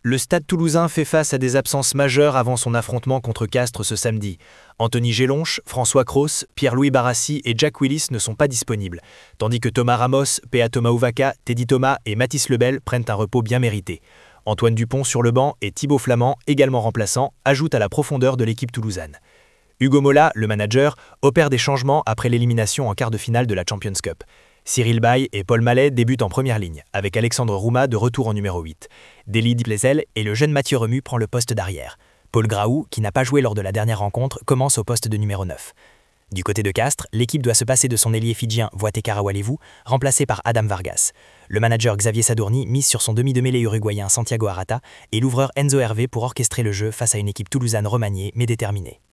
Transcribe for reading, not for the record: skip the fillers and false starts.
Le Stade Toulousain fait face à des absences majeures avant son affrontement contre Castres ce samedi. Anthony Gélonche, François Cros, Pierre-Louis Barassi et Jack Willis ne sont pas disponibles, tandis que Thomas Ramos, Pea Thomas Ouvaka, Teddy Thomas et Mathis Lebel prennent un repos bien mérité. Antoine Dupont sur le banc et Thibaut Flamand, également remplaçant, ajoutent à la profondeur de l'équipe toulousaine. Hugo Mola, le manager, opère des changements après l'élimination en quart de finale de la Champions Cup. Cyril Baye et Paul Mallet débutent en première ligne, avec Alexandre Rouma de retour en numéro 8. Deli Diplezel et le jeune Mathieu Remu prend le poste d'arrière. Paul Graou, qui n'a pas joué lors de la dernière rencontre, commence au poste de numéro 9. Du côté de Castres, l'équipe doit se passer de son ailier fidjien Voate Karawalevu, remplacé par Adam Vargas. Le manager Xavier Sadourny mise sur son demi de mêlée uruguayen Santiago Arata et l'ouvreur Enzo Hervé pour orchestrer le jeu face à une équipe toulousaine remaniée mais déterminée.